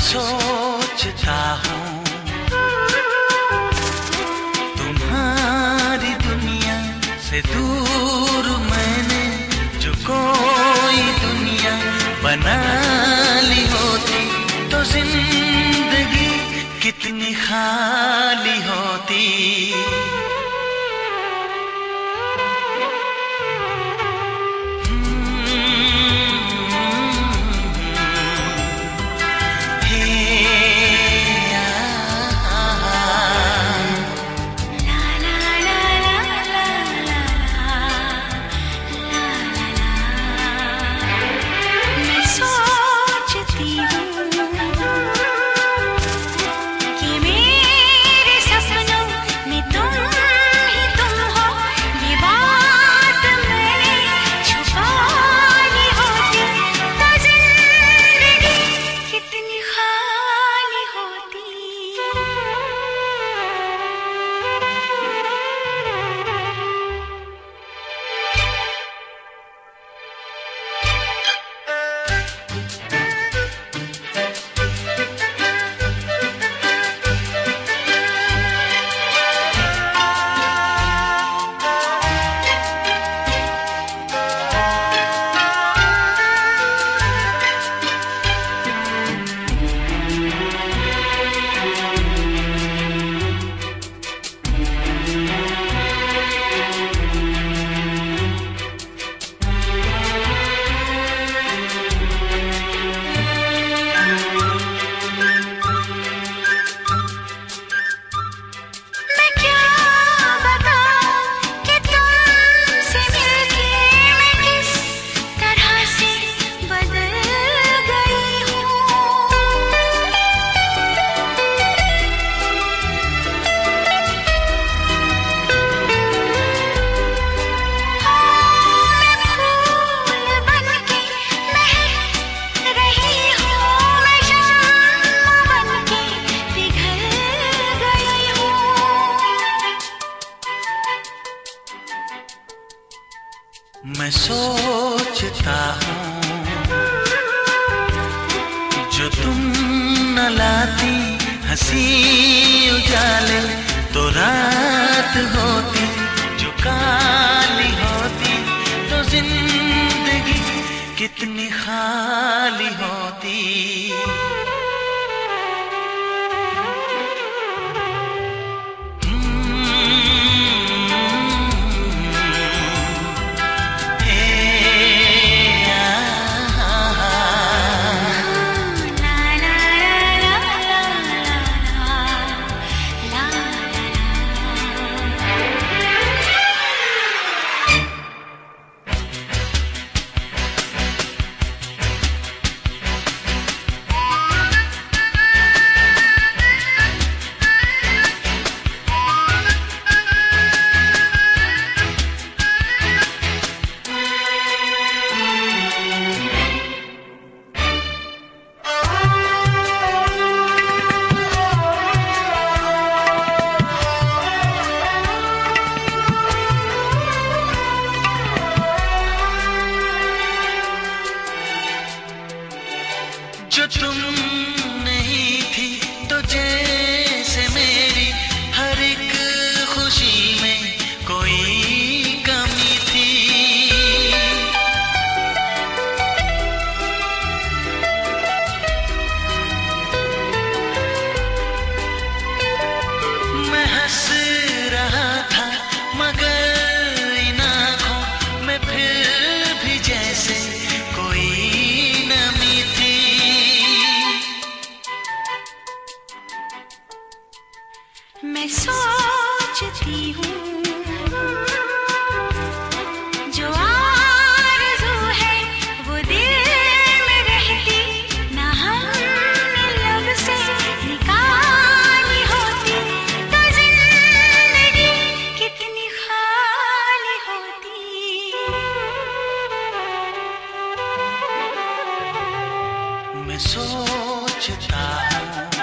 सोचता हूँ तुम्हारी दुनिया से दूर मैंने जो कोई दुनिया बना ली होती तो जिंदगी कितनी खाली होती। मैं सोचता हूँ जो तुम न लाती हंसी उजाले तो रात होती, जो काली होती तो जिंदगी कितनी खाली होती। जो तुम नहीं थी तो जैसे मेरी हर एक खुशी में कोई कमी थी। मैं हंस रहा था मगर इन आँखों में फिर भी जैसे कोई नमी थी। मैं सोचती हूँ जो आरज़ू है वो दिल में रहती, ना हमने लब से निकाली होती तो जिंदगी कितनी खाली होती। मैं सोचता हूँ